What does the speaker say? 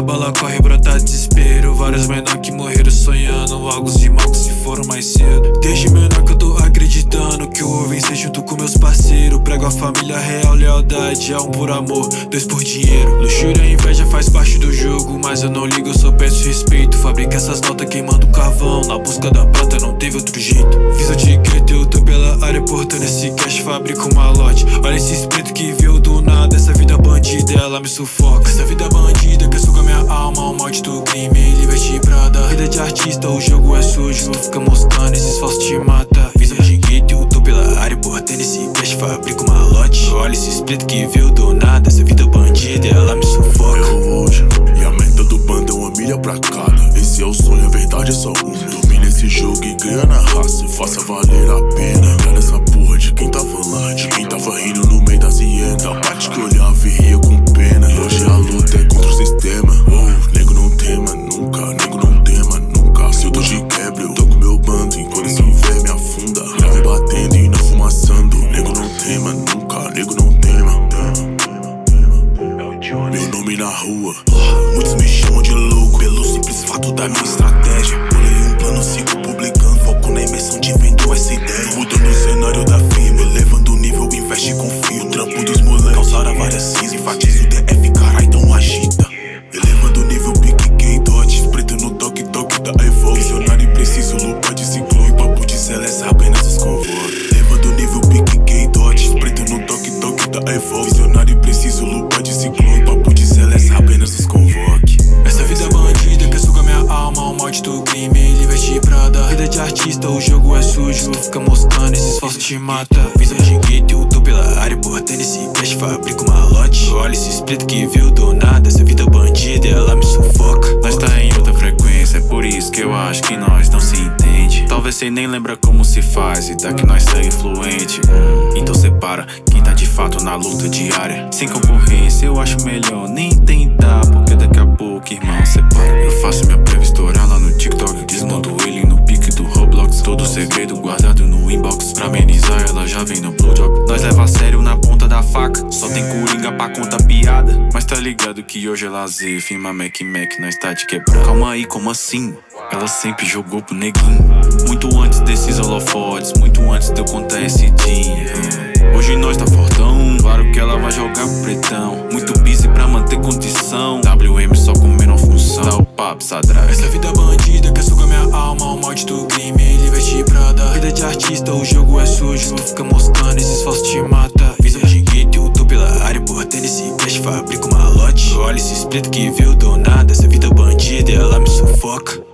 bala corre, brota desespero. Vários menor que morreram sonhando algo de mal que se foram mais cedo. Desde menor que eu tô acreditando que eu vou vencer junto com meus parceiros. Prego a família real, lealdade, um por amor, dois por dinheiro. Luxúria e inveja faz parte do jogo, mas eu não ligo, eu só peço respeito. Fabrica essas notas queimando carvão, na busca da prata não teve outro jeito. Fiz o ticket, eu tô pela área portando esse cash, fabrico uma lote. Olha esse espírito que veio do nada, essa vida bandida, ela me sufoca. Essa vida bandida que suga minha alma, o morte do crime, ele veste prada. Vida de artista, o jogo é sujo, fica mostrando, esses falsos te mata. Fiz um ticket, eu tô pela área portando esse cash, fabrico uma lote. Olha esse espírito que veio do nada, essa vida bandida, ela me sufoca. Eu hoje, e a meta do bando é uma milha pra cada. Esse é o sonho, a verdade é só um. Domina esse jogo e ganha na raça, faça valer a pena. Olha essa porra de quem tava lá, de quem tava rindo no meio das hienas. A parte que olhava e ria com pena. E hoje a luta é contra o sistema. Nego não tema nunca, nego não tema nunca. Se eu tô de quebra, eu tô com meu bando. Enquanto esse inverno me afunda, grave batendo e não fumaçando. Nego não tema nunca, nego não tema. Meu nome na rua, muitos me chamam de louco pelo simples fato da minha estratégia. Bolei um plano, sigo publicando, foco na imersão de vendo essa ideia. Mudando o cenário da firma, elevando o nível, investe com fio. Trampo dos moleques, causara várias cinzas, enfatizo o DF, carai, então agita. Elevando o nível, pique, gay, dot, preto no toque da Evolve. Visionário preciso, lupa de ciclone, papo de celeste, apenas os convoy. Elevando o nível, pique, gay, dot, preto no toque da Evolve. Visionário preciso, lupa de ciclone, papo de celeste, apenas os convoque. Essa vida bandida que suga minha alma, o morte do crime, ele veste prada. Vida de artista, o jogo é sujo, fica mostrando, esses falsos te mata. Fiz um ticket, eu tô pela área portando esse cash, fabrico uma lote. Olha esse espírito que veio do nada, essa vida bandida, ela me sufoca. Nós tá em outra frequência, é por isso que eu acho que nós não se entende. Talvez cê nem lembra como se faz e daqui nós segue influente. Então separa quem tá de fato na luta diária. Sem concorrência eu acho melhor nem tentar, porque daqui a pouco, irmão, separa. Eu faço minha prévia estourar lá no TikTok, desmando ele no pique do Roblox. Todo segredo guardado no inbox, pra amenizar ela já vem no Blue Drop. Nós leva a sério na ponta da faca, só tem coringa pra contar piada. Mas tá ligado que hoje é lazer, firma Mac, nós tá de quebrar. Calma aí, como assim? Ela sempre jogou pro neguinho, muito antes desses holofotes, muito antes de eu contar esse dia. Hoje nós tá fortão, claro que ela vai jogar pro pretão. Muito busy pra manter condição, WM só comendo a função. Dá o papo, sadrá. Essa vida bandida que suga minha alma, o morte do crime, ele veste prada. Vida de artista, o jogo é sujo, fica mostrando, esses falsos te mata. Fiz um ticket, eu tô pela área portando esse cash, fabrico uma lote. Olha esse espírito que veio do nada, essa vida bandida, ela me sufoca.